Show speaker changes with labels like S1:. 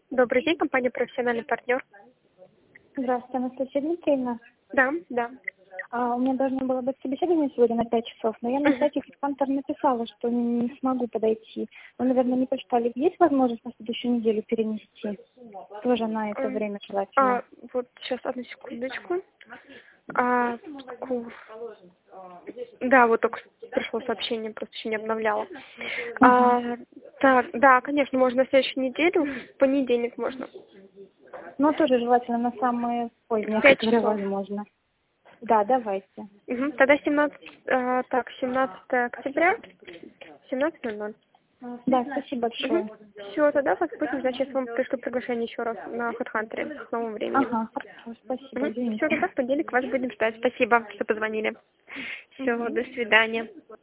S1: Добрый день, компания «Профессиональный партнер».
S2: Здравствуйте, Анастасия Дмитриевна.
S1: Да, да.
S2: У меня должно было быть собеседование сегодня на 5 часов, но я на
S1: Мгм.
S2: сайте HeadHunter написала, что не смогу подойти. Вы, наверное, не прочитали. Есть возможность на следующую неделю перенести? Тоже на это
S1: М,
S2: время желательно.
S1: Вот сейчас, одну секундочку. А, ку- да, вот только пришло сообщение, просто еще не обновляла.
S2: Угу.
S1: Так, да, конечно, можно на следующую неделю, в понедельник можно.
S2: Но тоже желательно на самое позднее,
S1: 5
S2: которое
S1: часов.
S2: возможно. Да, давайте.
S1: Тогда 17 октября, 17:00.
S2: Да, спасибо большое.
S1: Все, тогда вас будем, значит, я вам пришлю приглашение еще раз на HeadHunter с новым временем.
S2: Ага, хорошо, спасибо,
S1: Все,
S2: извините.
S1: тогда в понедельник вас будем ждать. Спасибо, что позвонили. Все,
S2: Мгм.
S1: до свидания.